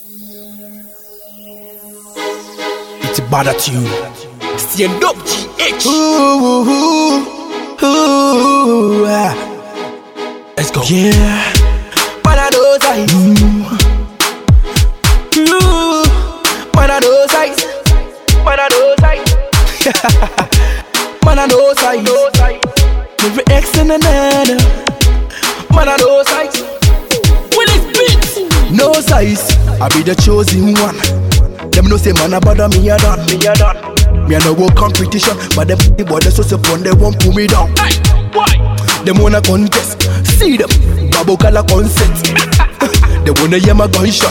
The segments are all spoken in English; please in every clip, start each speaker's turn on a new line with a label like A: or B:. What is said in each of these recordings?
A: It's bad at you. Stand up, GH. Let's go.
B: Yeah.
A: One of those eyes. One of those eyes. One of those eyes. One of those eyes. Every X and another. One of those eyes. Will it beat?
B: No size, I be the chosen one. Them no say man about me a done. Me a no go competition, but them boy they so upon they won't pull me down.
A: Hey, why?
B: Them wanna contest, see them, Babu Kala consent. They wanna hear my gunshot,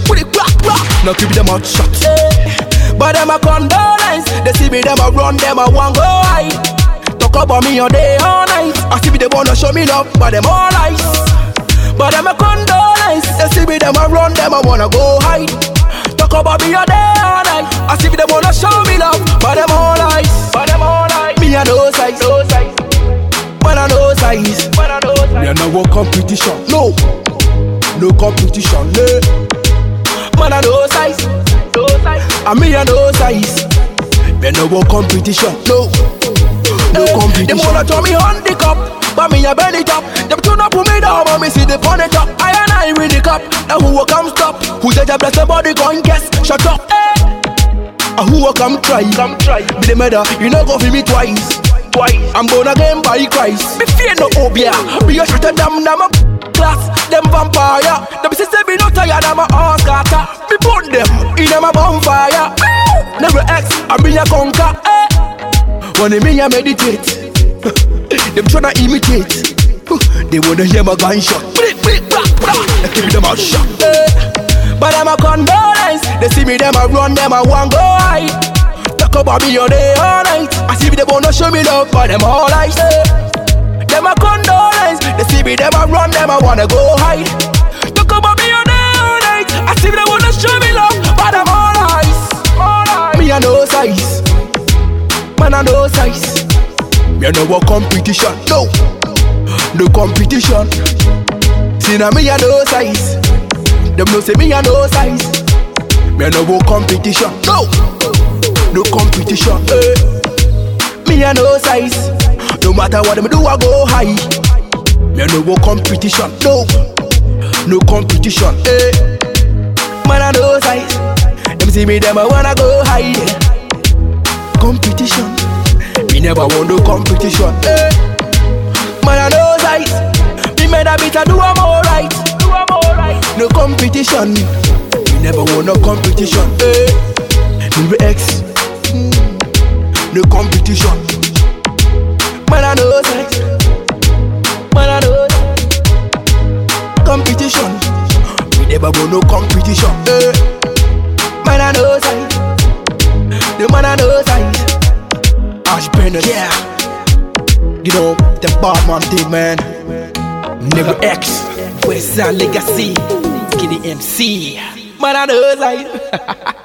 B: now keep them out shot.
A: But them a condolence. They see me, them a run, them a want go high. Talk about me all day, all night. I see me, they wanna show me love, but them all lies. But them a condolence. They see me, them a run, them a wanna go high. Talk about me all day, all night. I see me, they wanna show me love, but them all lies. But them all lies. Me a no size, no size. Man a no size, man a no size.
B: Me a no go competition, no competition, no.
A: Man a no size, no size.
B: And me a no size. Me a no go competition, no competition.
A: Them wanna turn me handicap, but me a bend it up. Them turn up put me down, but me see the pon it up. I win the cup. Now who will come stop? Who said you bless the body gon' guess? Shut up.
B: And who will come try? Be the murder, you know go for me twice. I'm born again by Christ.
A: Me fear no obia. Be a shot of them, them a class. Them vampire. Them sister be no tired, them a ass scatter. Me put them in them a bonfire. Never X, I be a conquer.
B: When me a meditate, them tryna imitate. They wanna hear my gunshot. I keep them out shot.
A: But them a condolence. They see me, them a run, them a want go high. Talk about me all day, all night. I see me, they wanna show me love, but them all lies. Them a condolence. They see me, them a run, them a wanna go high. Talk about me all day, all night. I see me, they wanna show me love, but them all lies. All lies.
B: Me a no size,
A: Man a no size.
B: me a no competition, no competition.
A: See now me a no size.
B: Them no say me a no size. Me a no competition, no competition.
A: Me a no size.
B: No matter what them do, I go high. Me a no competition, no competition.
A: Man a no size. Them see me, them a wanna go high.
B: Competition, me never want no competition.
A: Man a no size. Me made a bit, I do I'm alright.
B: No competition, me never want no competition. Me X, no competition.
A: Man a no size. Man a no
B: competition, me never want no competition.
A: Man a no size. The man a no size.
B: Ash Bennett, yeah. You know the bad man thing, man. Never X.
A: West Side Legacy. Skinny MC. Man a no size.